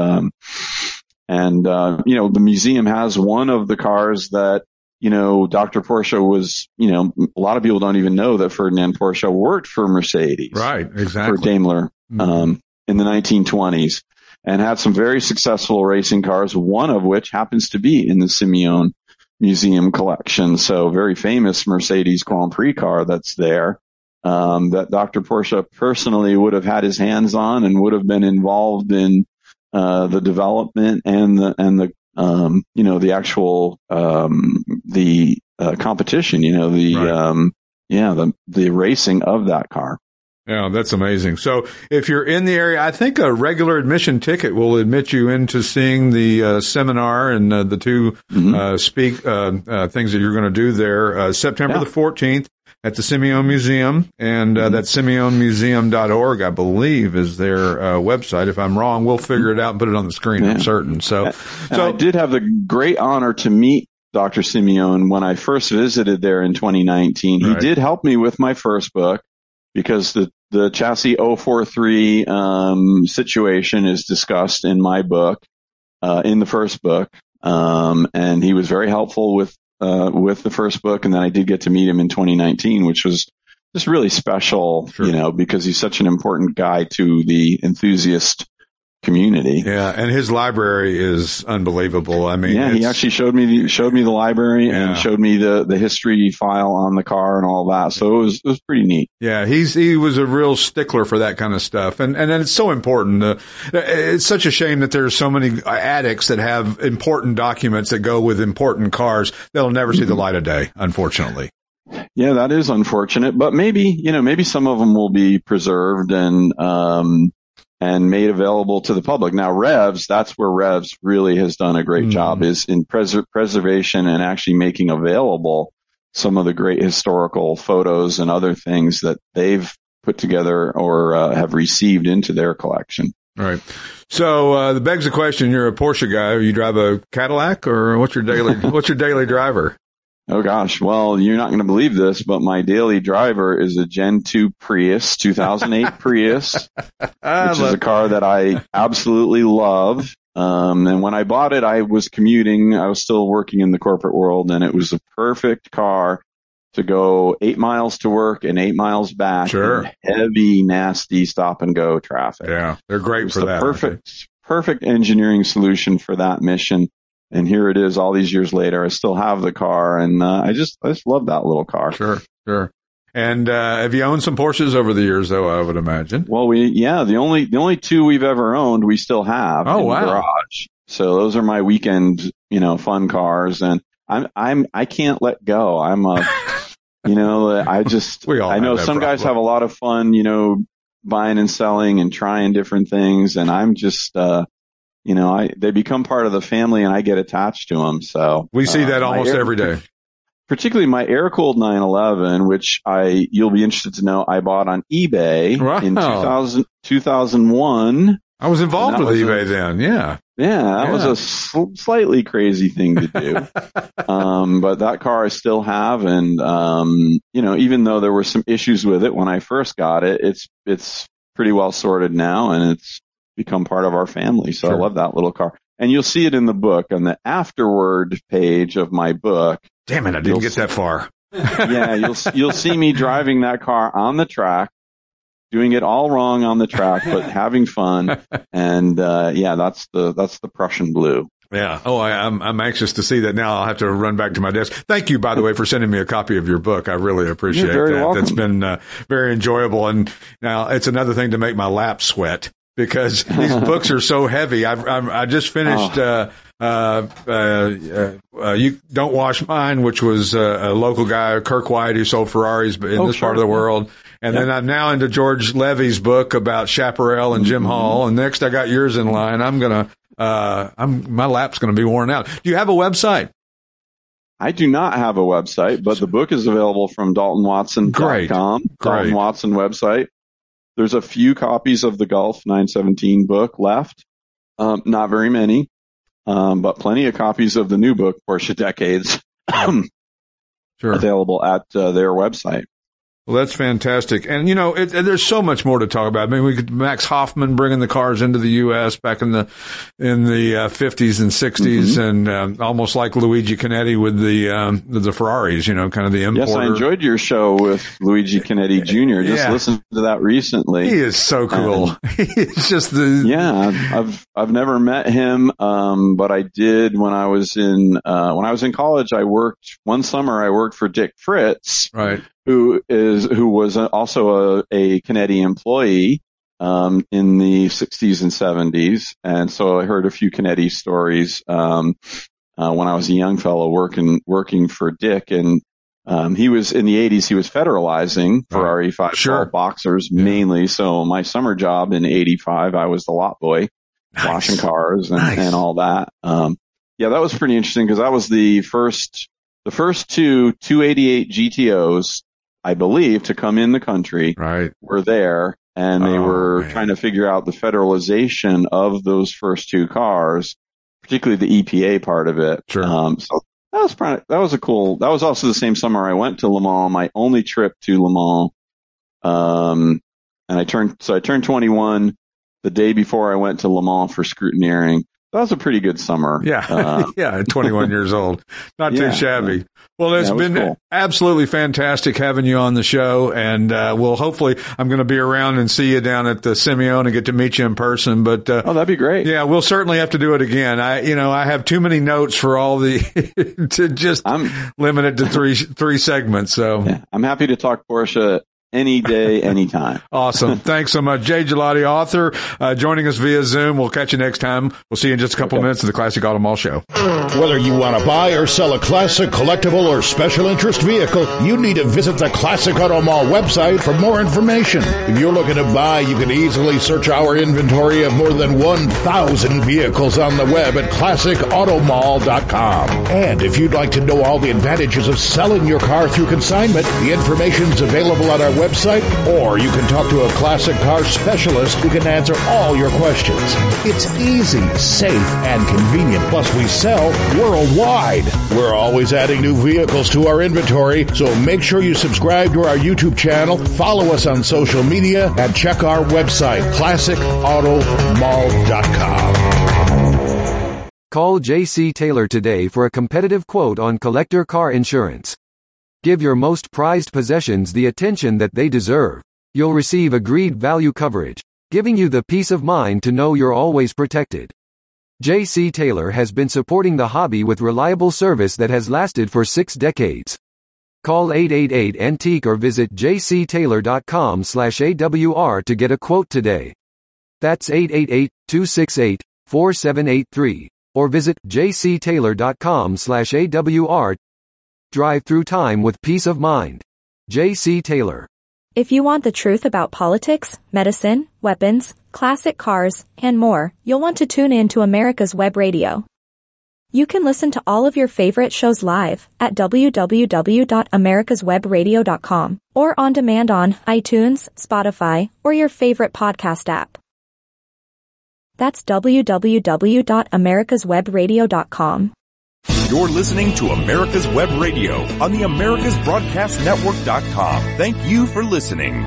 And the museum has one of the cars that, Dr. Porsche was, a lot of people don't even know that Ferdinand Porsche worked for Mercedes. Right, exactly. For Daimler, in the 1920s, and had some very successful racing cars, one of which happens to be in the Simeone Museum collection. So very famous Mercedes Grand Prix car that's there, that Dr. Porsche personally would have had his hands on and would have been involved in the development and the actual competition, the racing of that car. Yeah, that's amazing. So if you're in the area, I think a regular admission ticket will admit you into seeing the seminar and the two things that you're going to do there. September the 14th at the Simeone Museum, and that's SimeoneMuseum.org, I believe, is their website. If I'm wrong, we'll figure it out and put it on the screen, I'm certain. So I did have the great honor to meet Dr. Simeone when I first visited there in 2019. He did help me with my first book, because the chassis 043 situation is discussed in my book, in the first book, and he was very helpful with the first book. And then I did get to meet him in 2019, which was just really special, because he's such an important guy to the enthusiast community. Yeah, and his library is unbelievable. I mean, he actually showed me the library and showed me the history file on the car and all that. So it was pretty neat. Yeah, he was a real stickler for that kind of stuff, and it's so important. It's such a shame that there's so many addicts that have important documents that go with important cars that'll never see the light of day, unfortunately. Yeah, that is unfortunate, but maybe some of them will be preserved and made available to the public. Now, Revs, that's where Revs really has done a great job, is in preservation and actually making available some of the great historical photos and other things that they've put together or have received into their collection. Right. So that begs the question: you're a Porsche guy. You drive a Cadillac, or what's your daily driver? Oh gosh, well, you're not going to believe this, but my daily driver is a Gen 2 Prius, 2008 Prius, which is a car that I absolutely love. And when I bought it, I was commuting. I was still working in the corporate world, and it was a perfect car to go 8 miles to work and 8 miles back. Sure. In heavy, nasty stop and go traffic. Yeah, they're great for that. Perfect engineering solution for that mission. And here it is all these years later. I still have the car, and I just love that little car. Sure. And have you owned some Porsches over the years, though, I would imagine? Well, the only two we've ever owned, we still have in the garage. So those are my weekend, fun cars, and I can't let go. I'm I know some guys have a lot of fun, buying and selling and trying different things, and I'm just, they become part of the family, and I get attached to them. So we see that almost every day. Particularly my air-cooled 911, which you'll be interested to know, I bought on eBay in 2001. I was involved with eBay then, yeah. Yeah, that was a slightly crazy thing to do. But that car I still have, and, even though there were some issues with it when I first got it, it's pretty well sorted now, and it's become part of our family. So I love that little car. And you'll see it in the book, on the afterward page of my book. Damn it, I didn't get that far. Yeah, you'll see me driving that car on the track, doing it all wrong on the track, but having fun. And that's the Prussian Blue. Yeah. Oh, I'm anxious to see that now. I'll have to run back to my desk. Thank you, by the way, for sending me a copy of your book. I really appreciate that. Welcome. That's been very enjoyable. And now it's another thing to make my lap sweat, because these books are so heavy. I just finished You Don't Wash Mine, which was a local guy, Kirk White, who sold Ferraris in this part of the world. And then I'm now into George Levy's book about Chaparral and Jim Hall. And next I got yours in line. My lap's going to be worn out. Do you have a website? I do not have a website, but the book is available from DaltonWatson.com. Great. Dalton Watson website. There's a few copies of the Gulf 917 book left. Not very many, but plenty of copies of the new book, Porsche Decades, available at their website. Well, that's fantastic. And, there's so much more to talk about. I mean, Max Hoffman bringing the cars into the U.S. back in the 50s and 60s, and almost like Luigi Canetti with the Ferraris, kind of the importer. Yes, I enjoyed your show with Luigi Canetti Jr. Just listened to that recently. He is so cool. He's just I've never met him, but I did when I was in college. One summer I worked for Dick Fritz. Right. Who was also a Canetti employee in the 60s and 70s, and so I heard a few Canetti stories when I was a young fellow working for Dick, and he was in the 80s. He was federalizing Ferrari 512 boxers mainly. So my summer job in '85, I was the lot boy, washing cars and all that. That was pretty interesting because that was the first two 288 GTOs, I believe, to come in the country, were there, and they were trying to figure out the federalization of those first two cars, particularly the EPA part of it. Sure. So that was also the same summer I went to Le Mans, my only trip to Le Mans. And I turned 21 the day before I went to Le Mans for scrutineering. That was a pretty good summer. Yeah. 21 years old. Not too shabby. Well, it's been absolutely fantastic having you on the show. And, I'm going to be around and see you down at the Simeone and get to meet you in person. But, that'd be great. Yeah, we'll certainly have to do it again. I have too many notes for all to just limit it to three segments. So I'm happy to talk Porsche any day, anytime. Awesome. Thanks so much. Jay Gelati, author, joining us via Zoom. We'll catch you next time. We'll see you in just a couple of minutes of the Classic Auto Mall Show. Whether you want to buy or sell a classic, collectible, or special interest vehicle, you need to visit the Classic Auto Mall website for more information. If you're looking to buy, you can easily search our inventory of more than 1,000 vehicles on the web at ClassicAutomall.com. And if you'd like to know all the advantages of selling your car through consignment, the information's available on our website, or you can talk to a classic car specialist who can answer all your questions. It's easy, safe, and convenient. Plus, we sell worldwide. We're always adding new vehicles to our inventory, so make sure you subscribe to our YouTube channel, follow us on social media, and check our website, ClassicAutomall.com. Call J.C. Taylor today for a competitive quote on collector car insurance. Give your most prized possessions the attention that they deserve. You'll receive agreed value coverage, giving you the peace of mind to know you're always protected. J.C. Taylor has been supporting the hobby with reliable service that has lasted for 6 decades. Call 888-ANTIQUE or visit jctaylor.com/AWR to get a quote today. That's 888-268-4783 or visit jctaylor.com/AWR. Drive through time with peace of mind. J.C. Taylor. If you want the truth about politics, medicine, weapons, classic cars, and more, you'll want to tune in to America's Web Radio. You can listen to all of your favorite shows live at www.americaswebradio.com or on demand on iTunes, Spotify, or your favorite podcast app. That's www.americaswebradio.com. You're listening to America's Web Radio on the AmericasBroadcastNetwork.com. Thank you for listening.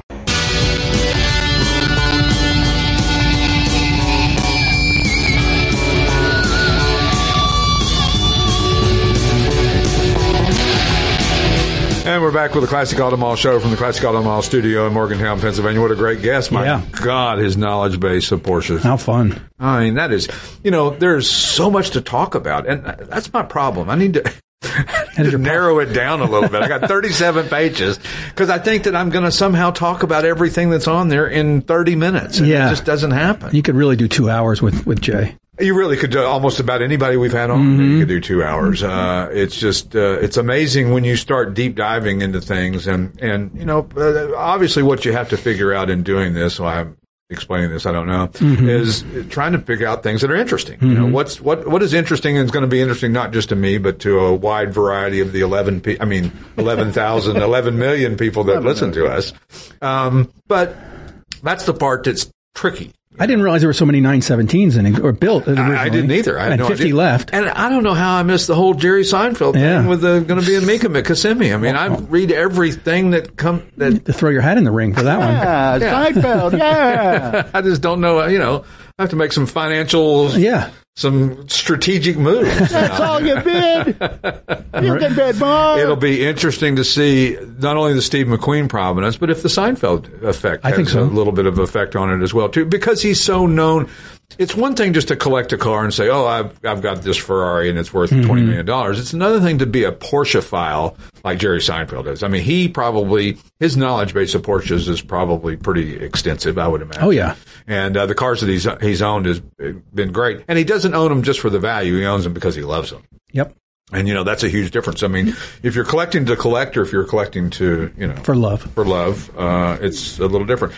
And we're back with the Classic Auto Mall show from the Classic Auto Mall studio in Morgantown, Pennsylvania. What a great guest. My God, his knowledge base of Porsches. How fun. I mean, that is, there's so much to talk about. And that's my problem. I need to narrow it down a little bit. I got 37 pages because I think that I'm going to somehow talk about everything that's on there in 30 minutes. And it just doesn't happen. You could really do 2 hours with Jay. You really could do almost about anybody we've had on. You could do 2 hours. It's just, it's amazing when you start deep diving into things and obviously what you have to figure out in doing this, so I'm explaining this, I don't know, is trying to figure out things that are interesting. What is interesting and is going to be interesting not just to me, but to a wide variety of the 11 million people that listen to us. But that's the part that's tricky. I didn't realize there were so many 917s or built originally. I didn't either. I had no 50 idea. left. And I don't know how I missed the whole Jerry Seinfeld thing with going to be a Mika Kissimmee. I mean, I read everything that comes. To throw your hat in the ring for that one. Yeah, Seinfeld, yeah. I just don't know, I have to make some financial, some strategic moves. That's all you bid. You can bid more. It'll be interesting to see not only the Steve McQueen provenance, but if the Seinfeld effect has a little bit of effect on it as well, too, because he's so known. It's one thing just to collect a car and say, oh, I've got this Ferrari and it's worth $20 million. It's another thing to be a Porsche-phile like Jerry Seinfeld is. I mean, his knowledge base of Porsches is probably pretty extensive, I would imagine. Oh, yeah. And the cars that he's owned has been great. And he doesn't own them just for the value. He owns them because he loves them. Yep. And, that's a huge difference. I mean, if you're collecting to collect or if you're collecting to, For love, it's a little different.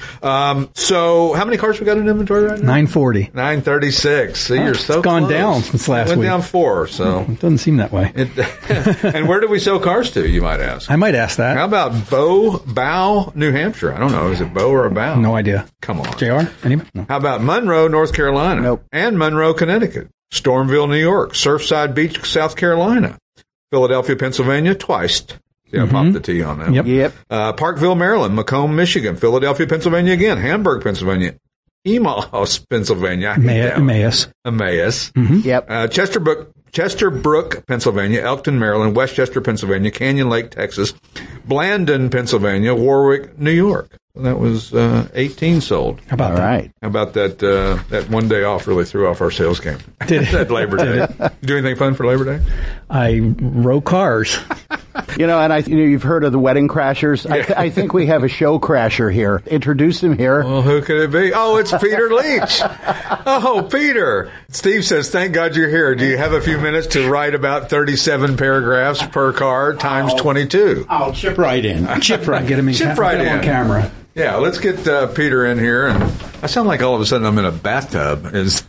So how many cars we got in inventory right now? 940. 936. See, you're so it's gone close. down since last week. Went down 4, so. It doesn't seem that way. And where do we sell cars to, you might ask? I might ask that. How about Bow, New Hampshire? I don't know. Is it Bow or a Bow? No idea. Come on. JR? Anybody? No. How about Monroe, North Carolina? Nope. And Monroe, Connecticut. Stormville, New York. Surfside Beach, South Carolina. Philadelphia, Pennsylvania, twice. See, I popped the T on that. Yep. Parkville, Maryland, Macomb, Michigan, Philadelphia, Pennsylvania again, Hamburg, Pennsylvania, Emmaus, Pennsylvania. Emmaus. Yep. Chesterbrook, Pennsylvania, Elkton, Maryland, Westchester, Pennsylvania, Canyon Lake, Texas, Blandon, Pennsylvania, Warwick, New York. That was 18 sold. How about that? How about that? That one day off really threw off our sales game. Did it? That Labor Day. You do anything fun for Labor Day? I row cars. And you've heard of the Wedding Crashers. Yeah. I think we have a show crasher here. Introduce him here. Well, who could it be? Oh, it's Peter Leach. Oh, Peter. Steve says, thank God you're here. Do you have a few minutes to write about 37 paragraphs per car times 22? I'll chip right in. Get him on camera. Yeah, let's get Peter in here. And I sound like all of a sudden I'm in a bathtub.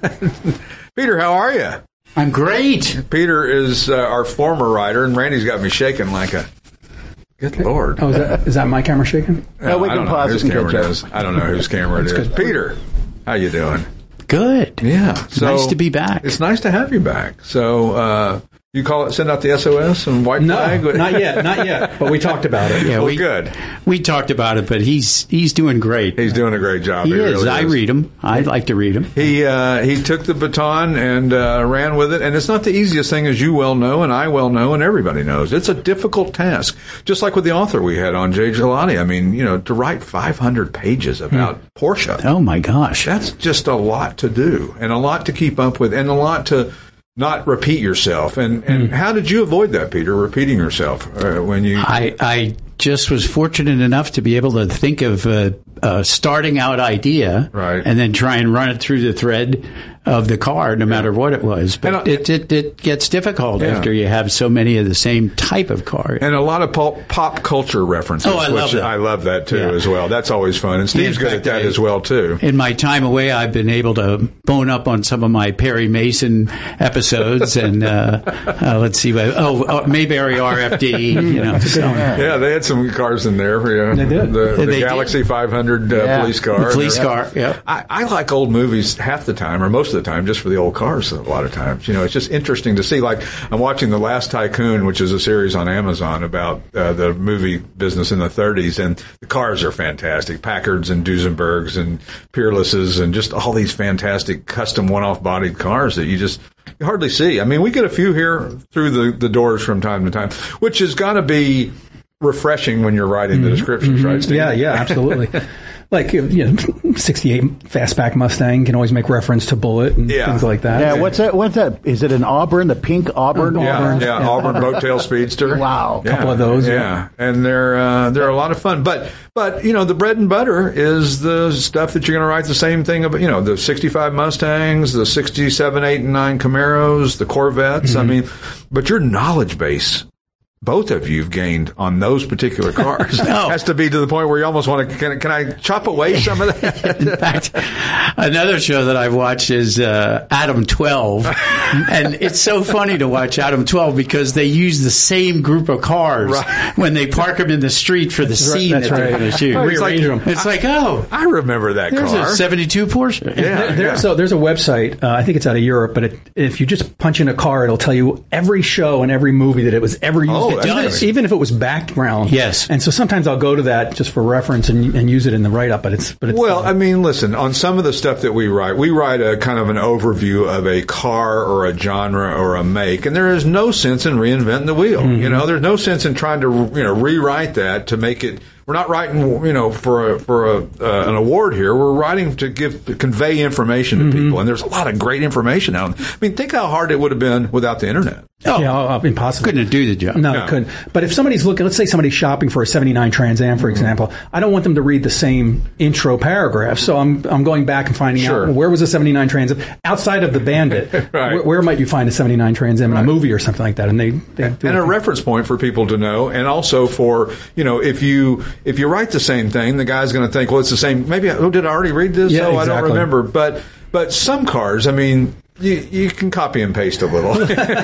Peter, how are you? I'm great. Peter is our former writer, and Randy's got me shaking like a... Good Lord. Oh, is that my camera shaking? No, we can pause it and catch up. I don't know whose camera it is. Peter, how you doing? Good. Yeah. So, nice to be back. It's nice to have you back. So, You call it, send out the SOS and white flag? No, not yet. But we talked about it. Yeah, good. We talked about it, but he's doing great. He's doing a great job. He is. Really I read him. I like to read him. He took the baton and ran with it, and it's not the easiest thing, as you well know, and I well know, and everybody knows. It's a difficult task. Just like with the author we had on, Jay Gelati. I mean, to write 500 pages about Porsche. Oh my gosh, that's just a lot to do, and a lot to keep up with, and a lot to not repeat yourself. And how did you avoid that, Peter, repeating yourself when you... I just was fortunate enough to be able to think of a starting out idea, right, and then try and run it through the thread of the car, no matter what it was. But it gets difficult after you have so many of the same type of car. And a lot of pop culture references. Oh, I love that. I love that, too, as well. That's always fun. And Steve's good at that as well, too. In my time away, I've been able to bone up on some of my Perry Mason episodes. And let's see. Mayberry RFD, So. Yeah, they had some cars in there. They did. The Galaxy 500 police car. The police car, yeah. I like old movies half the time, or most of the time, just for the old cars a lot of times. It's just interesting to see. Like, I'm watching The Last Tycoon, which is a series on Amazon about the movie business in the 30s, and the cars are fantastic. Packards and Duesenbergs and Peerlesses and just all these fantastic custom one-off bodied cars that you hardly see. I mean, we get a few here through the doors from time to time, which has got to be refreshing when you're writing the descriptions, right, Steve? Yeah, absolutely. Like, 68 fastback Mustang can always make reference to Bullet and things like that. Yeah, what's that? Is it an Auburn, the pink Auburn? Auburn, Boattail Speedster. Wow. A couple of those. Yeah. And they're a lot of fun. But the bread and butter is the stuff that you're going to write the same thing about, the 65 Mustangs, the 67, 8, and 9 Camaros, the Corvettes. I mean, but your knowledge base, both of you've gained on those particular cars has to be to the point where you almost want to, can I chop away some of that? In fact, another show that I've watched is Adam 12. And it's so funny to watch Adam 12 because they use the same group of cars when they park them in the street for the scene that they're going to shoot. It's like, I remember that there's car. There's a 72 Porsche. So there's a website, I think it's out of Europe, but if you just punch in a car, it'll tell you every show and every movie that it was ever used. Even if it was background. Yes. And so sometimes I'll go to that just for reference and use it in the write-up, but it's well, I mean, listen, on some of the stuff that we write a kind of an overview of a car or a genre or a make, and there is no sense in reinventing the wheel. There's no sense in trying to, rewrite that to make it. We're not writing, for an award here. We're writing to convey information to people, and there's a lot of great information out there. I mean, think how hard it would have been without the internet. Impossible. Couldn't do the job. No, it couldn't. But if somebody's looking, let's say somebody's shopping for a 79 Trans Am, for example, I don't want them to read the same intro paragraph. So I'm going back and finding out where was a 79 Trans Am outside of the Bandit. Where might you find a 79 Trans Am in a movie or something like that? And a reference point for people to know, and also for if you write the same thing, the guy's going to think, well, it's the same. Maybe did I already read this? Yeah, I don't remember. But some cars, I mean. You can copy and paste a little.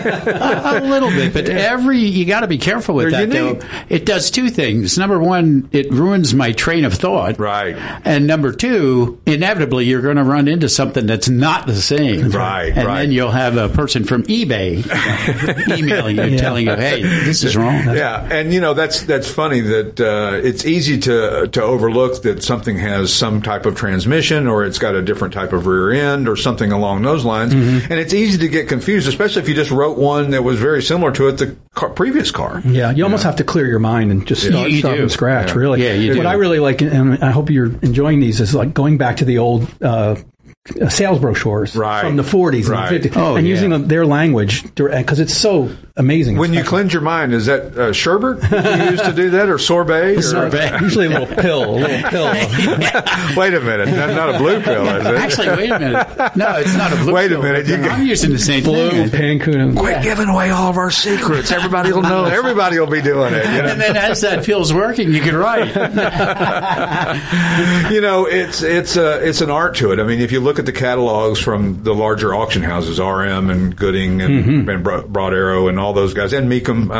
A little bit, but you got to be careful with that, though. It does two things. Number one, it ruins my train of thought. Right. And number two, inevitably, you're going to run into something that's not the same. Right. And then you'll have a person from eBay emailing you, telling you, hey, this is wrong. And that's funny that it's easy to overlook that something has some type of transmission or it's got a different type of rear end or something along those lines. And it's easy to get confused, especially if you just wrote one that was very similar to it, the previous car. Yeah, you almost have to clear your mind and just start from scratch, really. Yeah, you do. What I really like, and I hope you're enjoying these, is like going back to the old sales brochures from the 40s and the 50s, using their language, because it's so amazing. When you cleanse your mind, is that sherbet you used to do that, or sorbet? Sorbet. Usually a little pill. Wait a minute, not a blue pill, is it? Actually, wait a minute. No, it's not a blue pill. Wait a minute. I'm using the same blue, pink. Quit giving away all of our secrets. Everybody will know. Everybody will be doing it. And then as that pill's working, you can write. It's an art to it. I mean, if you look at the catalogs from the larger auction houses, RM and Gooding and Broad Arrow and all those guys, and Mecum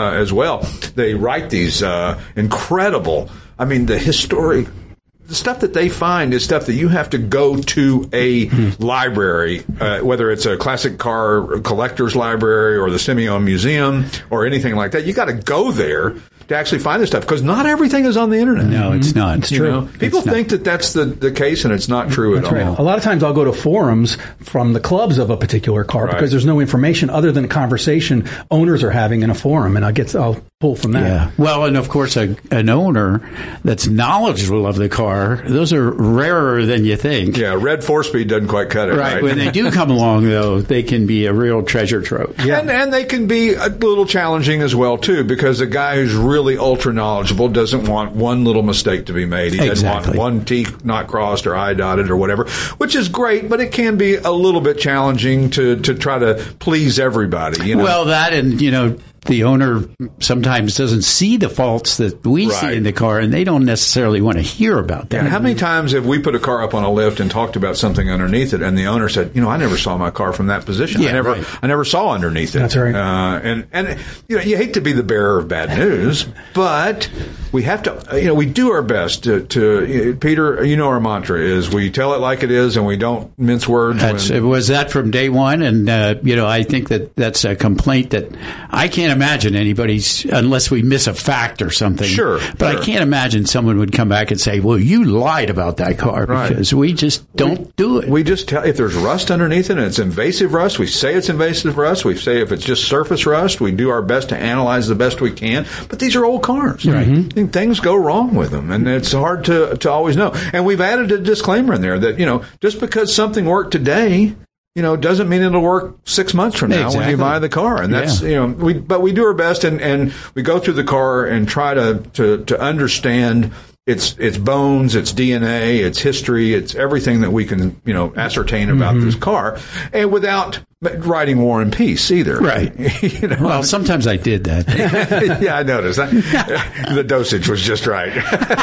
the stuff that they find is stuff that you have to go to a library, whether it's a classic car collector's library or the Simeon Museum or anything like that. You got to go there to actually find this stuff, because not everything is on the internet. No, it's not. It's true. People think that that's the case, and it's not true at all. Right. A lot of times I'll go to forums from the clubs of a particular car because there's no information other than a conversation owners are having in a forum, and I'll pull from that. Yeah. Well, and of course, an owner that's knowledgeable of the car, those are rarer than you think. Yeah, red 4-speed doesn't quite cut it. Right. When they do come along, though, they can be a real treasure trove. Yeah. And they can be a little challenging as well, too, because a guy who's really ultra knowledgeable doesn't want one little mistake to be made. He doesn't want one T not crossed or I dotted or whatever, which is great, but it can be a little bit challenging to try to please everybody. You know? Well, that and, the owner sometimes doesn't see the faults that we see in the car, and they don't necessarily want to hear about that. Yeah, how many times have we put a car up on a lift and talked about something underneath it, and the owner said, I never saw my car from that position. Yeah, I never saw underneath it. That's right. And you hate to be the bearer of bad news, but we have to, we do our best to Peter, our mantra is we tell it like it is, and we don't mince words. It was that from day one, and, I think that's a complaint that I can't imagine anybody's, unless we miss a fact or something. Sure. But I can't imagine someone would come back and say, well, you lied about that car, because we just don't do it. We just tell, if there's rust underneath it and it's invasive rust, we say it's invasive rust. We say if it's just surface rust, we do our best to analyze the best we can. But these are old cars. Right. Mm-hmm. Things go wrong with them, and it's hard to always know. And we've added a disclaimer in there that, just because something worked today, doesn't mean it'll work 6 months from now when you buy the car. And that's, but we do our best, and we go through the car and try to understand its bones, its DNA, its history, its everything that we can, ascertain about this car, and without writing War and Peace either. Right. Well, sometimes I did that. Yeah, I noticed. The dosage was just right.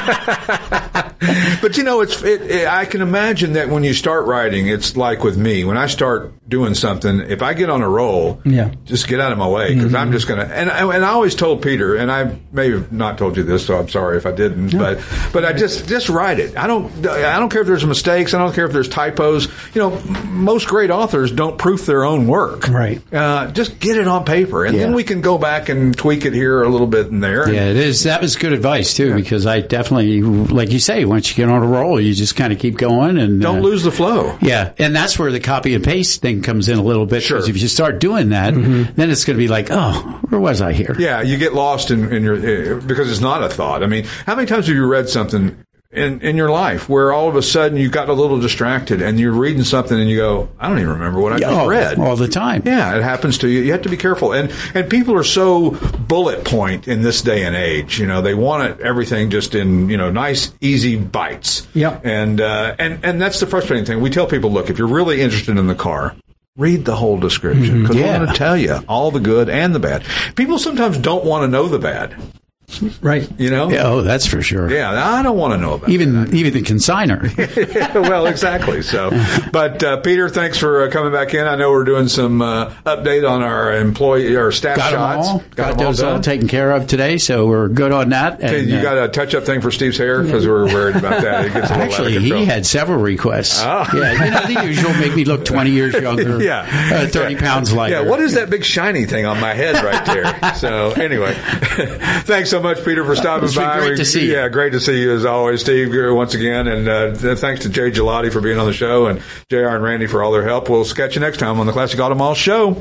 But, I can imagine that when you start writing, it's like with me. When I start doing something, if I get on a roll, just get out of my way, because I'm just going to, and I always told Peter, and I may have not told you this, so I'm sorry if I didn't, but I just write it. I don't care if there's mistakes. I don't care if there's typos. Most great authors don't proof their own work. Right. Just get it on paper, and then we can go back and tweak it here a little bit and there. Yeah, it is. That was good advice, too, because I definitely, like you say, once you get on a roll, you just kind of keep going. And don't lose the flow. Yeah, and that's where the copy and paste thing comes in a little bit. Sure. Because if you start doing that, then it's going to be like, oh, where was I here? Yeah, you get lost in your, because it's not a thought. I mean, how many times have you read something in your life where all of a sudden you got a little distracted and you're reading something and you go, I don't even remember what I just read. All the time. Yeah, it happens to you. You have to be careful. And people are so bullet point in this day and age. They want everything just in, nice, easy bites. Yeah. And that's the frustrating thing. We tell people, look, if you're really interested in the car, read the whole description, because we're going to tell you all the good and the bad. People sometimes don't want to know the bad. Right. Yeah, oh, that's for sure. Yeah, I don't want to know about even the consignor. Well, exactly. So, but Peter, thanks for coming back in. I know we're doing some update on our staff shots. Got those all taken care of today, so we're good on that. And, you got a touch-up thing for Steve's hair, because we're worried about that. It gets a little actually, out of control. he had several requests. Oh. Yeah, the usual make me look 20 years younger. 30 pounds lighter. Yeah, what is that big shiny thing on my head right there? So anyway, thanks so much, Peter, for stopping by. Great to see you. Yeah, great to see you as always, Steve, once again. And thanks to Jay Gelati for being on the show, and JR and Randy for all their help. We'll catch you next time on the Classic Auto Mall Show.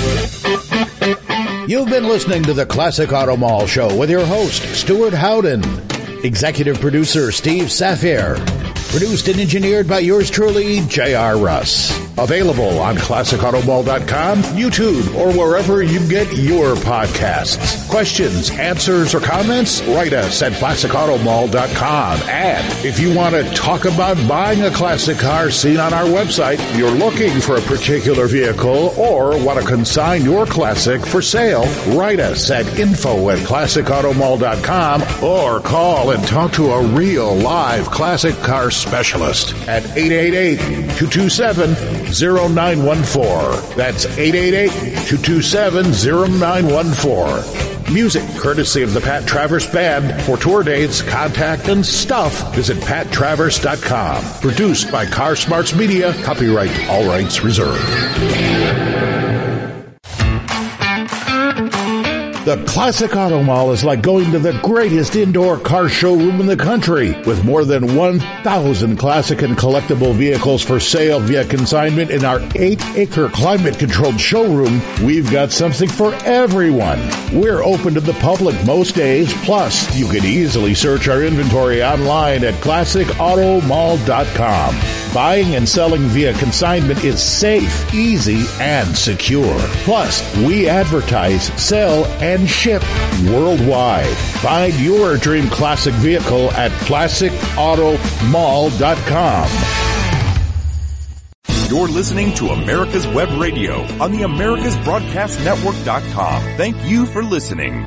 You've been listening to the Classic Auto Mall Show with your host, Stuart Howden. Executive producer, Steve Safir. Produced and engineered by yours truly, J.R. Russ. Available on ClassicAutomall.com, YouTube, or wherever you get your podcasts. Questions, answers, or comments? Write us at ClassicAutomall.com. And if you want to talk about buying a classic car seen on our website, you're looking for a particular vehicle, or want to consign your classic for sale, write us at info@ClassicAutomall.com, or call and talk to a real live classic car specialist at 888-227-0914. That's 888-227-0914. Music courtesy of the Pat Travers Band. For tour dates, contact, and stuff, visit PatTravers.com. Produced by Car Smarts Media. Copyright, all rights reserved. The Classic Auto Mall is like going to the greatest indoor car showroom in the country. With more than 1,000 classic and collectible vehicles for sale via consignment in our 8-acre climate-controlled showroom, we've got something for everyone. We're open to the public most days, plus you can easily search our inventory online at classicautomall.com. Buying and selling via consignment is safe, easy, and secure. Plus, we advertise, sell, and ship worldwide. Find your dream classic vehicle at classicautomall.com. You're listening to America's Web Radio on the AmericasBroadcastNetwork.com. Thank you for listening.